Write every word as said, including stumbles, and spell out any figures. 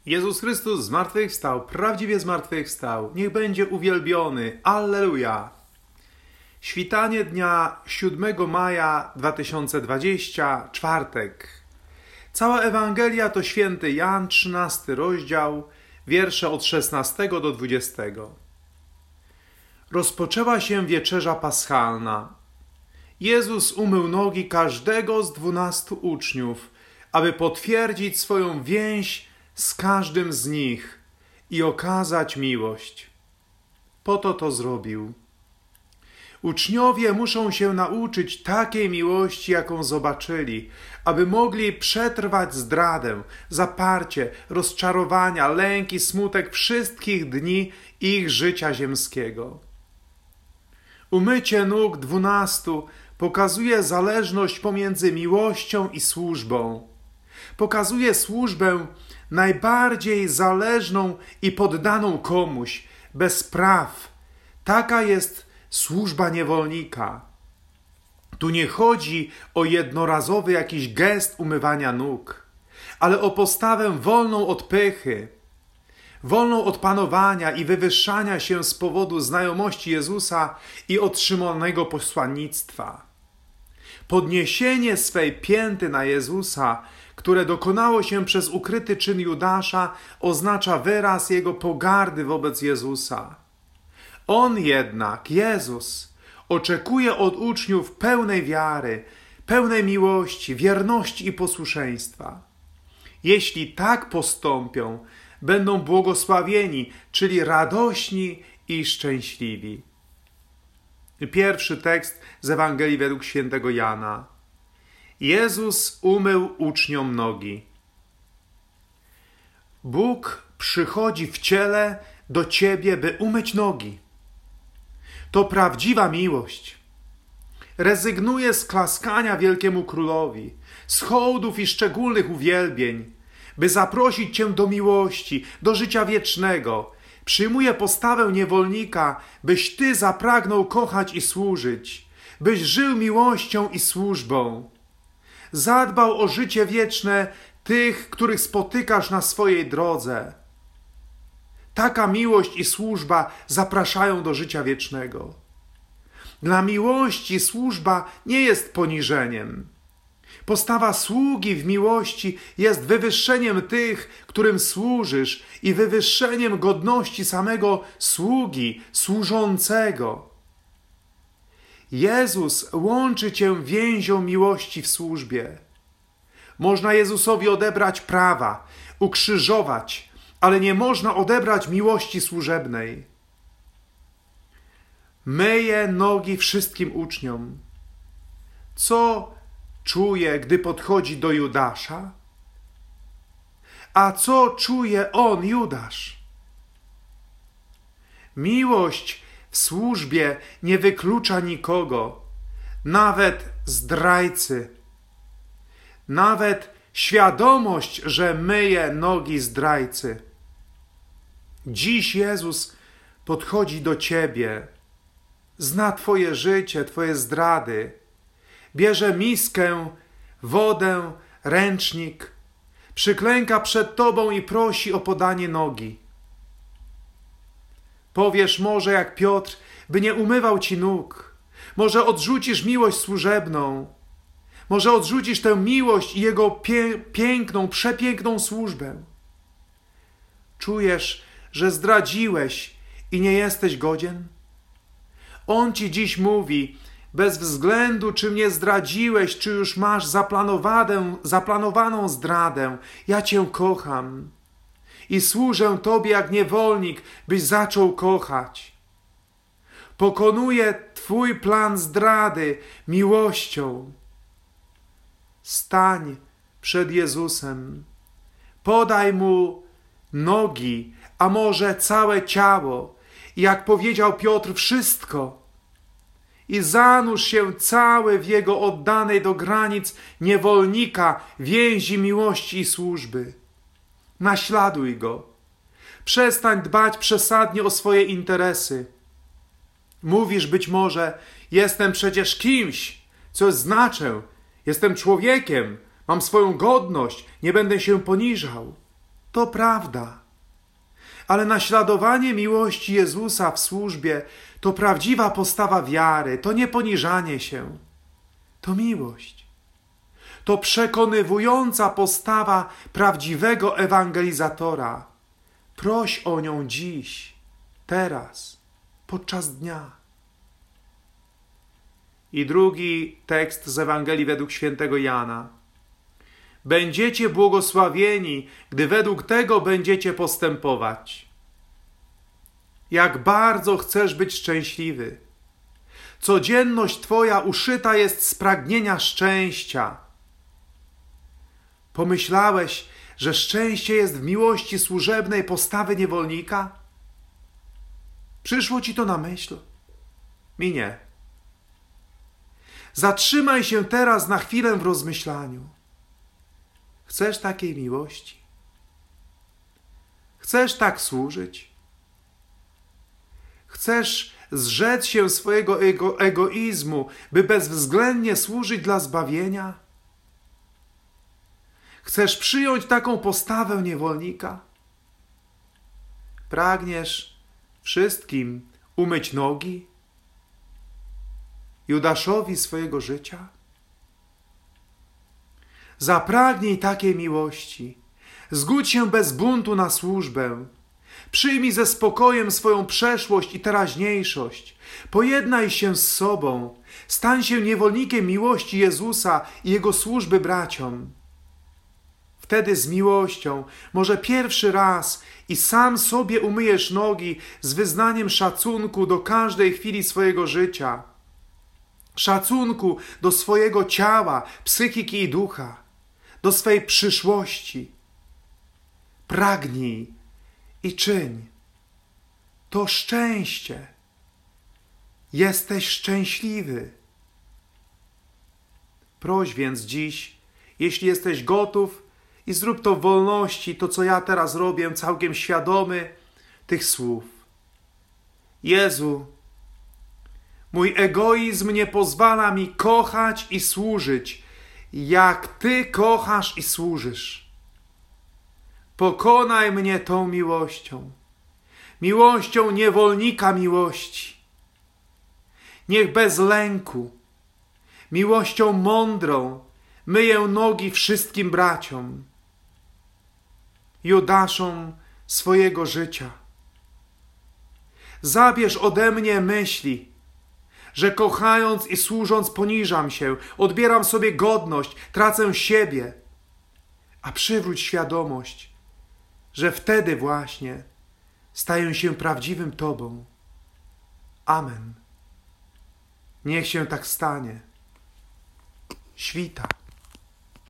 Jezus Chrystus zmartwychwstał, prawdziwie zmartwychwstał. Niech będzie uwielbiony. Alleluja! Świtanie dnia siódmego maja dwa tysiące dwudziestego, czwartek. Cała Ewangelia to święty Jan, trzynasty rozdział, wiersze od szesnastego do dwudziestego. Rozpoczęła się wieczerza paschalna. Jezus umył nogi każdego z dwunastu uczniów, aby potwierdzić swoją więź z każdym z nich i okazać miłość. Po to to zrobił. Uczniowie muszą się nauczyć takiej miłości, jaką zobaczyli, aby mogli przetrwać zdradę, zaparcie, rozczarowania, lęk i smutek wszystkich dni ich życia ziemskiego. Umycie nóg dwunastu pokazuje zależność pomiędzy miłością i służbą. Pokazuje służbę najbardziej zależną i poddaną komuś, bez praw. Taka jest służba niewolnika. Tu nie chodzi o jednorazowy jakiś gest umywania nóg, ale o postawę wolną od pychy, wolną od panowania i wywyższania się z powodu znajomości Jezusa i otrzymanego posłannictwa. Podniesienie swej pięty na Jezusa, które dokonało się przez ukryty czyn Judasza, oznacza wyraz jego pogardy wobec Jezusa. On jednak, Jezus, oczekuje od uczniów pełnej wiary, pełnej miłości, wierności i posłuszeństwa. Jeśli tak postąpią, będą błogosławieni, czyli radośni i szczęśliwi. Pierwszy tekst z Ewangelii według świętego Jana. Jezus umył uczniom nogi. Bóg przychodzi w ciele do ciebie, by umyć nogi. To prawdziwa miłość. Rezygnuje z klaskania wielkiemu królowi, z hołdów i szczególnych uwielbień, by zaprosić cię do miłości, do życia wiecznego. Przyjmuje postawę niewolnika, byś ty zapragnął kochać i służyć, byś żył miłością i służbą. Zadbał o życie wieczne tych, których spotykasz na swojej drodze. Taka miłość i służba zapraszają do życia wiecznego. Dla miłości służba nie jest poniżeniem. Postawa sługi w miłości jest wywyższeniem tych, którym służysz, i wywyższeniem godności samego sługi, służącego. Jezus łączy cię więzią miłości w służbie. Można Jezusowi odebrać prawa, ukrzyżować, ale nie można odebrać miłości służebnej. Myje nogi wszystkim uczniom. Co czuje, gdy podchodzi do Judasza? A co czuje on, Judasz? Miłość w służbie nie wyklucza nikogo, nawet zdrajcy. Nawet świadomość, że myje nogi zdrajcy. Dziś Jezus podchodzi do ciebie, zna twoje życie, twoje zdrady, bierze miskę, wodę, ręcznik, przyklęka przed tobą i prosi o podanie nogi. Powiesz może jak Piotr, by nie umywał ci nóg. Może odrzucisz miłość służebną. Może odrzucisz tę miłość i jego pie- piękną, przepiękną służbę. Czujesz, że zdradziłeś i nie jesteś godzien? On ci dziś mówi, bez względu czy mnie zdradziłeś, czy już masz zaplanowaną, zaplanowaną zdradę, ja cię kocham i służę tobie jak niewolnik, byś zaczął kochać. Pokonuję twój plan zdrady miłością. Stań przed Jezusem, podaj Mu nogi, a może całe ciało, i jak powiedział Piotr, wszystko, i zanurz się cały w Jego oddanej do granic niewolnika więzi miłości i służby. Naśladuj Go. Przestań dbać przesadnie o swoje interesy. Mówisz być może, jestem przecież kimś, coś znaczę, jestem człowiekiem, mam swoją godność, nie będę się poniżał. To prawda. Ale naśladowanie miłości Jezusa w służbie to prawdziwa postawa wiary, to nie poniżanie się, to miłość. To przekonywująca postawa prawdziwego ewangelizatora. Proś o nią dziś, teraz, podczas dnia. I drugi tekst z Ewangelii według świętego Jana. Będziecie błogosławieni, gdy według tego będziecie postępować. Jak bardzo chcesz być szczęśliwy. Codzienność Twoja uszyta jest z pragnienia szczęścia. Pomyślałeś, że szczęście jest w miłości służebnej postawy niewolnika? Przyszło Ci to na myśl? Mi nie. Zatrzymaj się teraz na chwilę w rozmyślaniu. Chcesz takiej miłości? Chcesz tak służyć? Chcesz zrzec się swojego ego, egoizmu, by bezwzględnie służyć dla zbawienia? Chcesz przyjąć taką postawę niewolnika? Pragniesz wszystkim umyć nogi? Judaszowi swojego życia? Zapragnij takiej miłości. Zgódź się bez buntu na służbę. Przyjmij ze spokojem swoją przeszłość i teraźniejszość. Pojednaj się z sobą. Stań się niewolnikiem miłości Jezusa i Jego służby braciom. Wtedy z miłością, może pierwszy raz i sam sobie umyjesz nogi z wyznaniem szacunku do każdej chwili swojego życia. Szacunku do swojego ciała, psychiki i ducha, do swej przyszłości. Pragnij i czyń. To szczęście. Jesteś szczęśliwy. Proś więc dziś, jeśli jesteś gotów, i zrób to w wolności, to co ja teraz robię, całkiem świadomy tych słów. Jezu, mój egoizm nie pozwala mi kochać i służyć, jak Ty kochasz i służysz. Pokonaj mnie tą miłością, miłością niewolnika miłości. Niech bez lęku, miłością mądrą myję nogi wszystkim braciom, Judaszom swojego życia. Zabierz ode mnie myśli, że kochając i służąc poniżam się, odbieram sobie godność, tracę siebie, a przywróć świadomość, że wtedy właśnie staję się prawdziwym Tobą. Amen. Niech się tak stanie. Świta.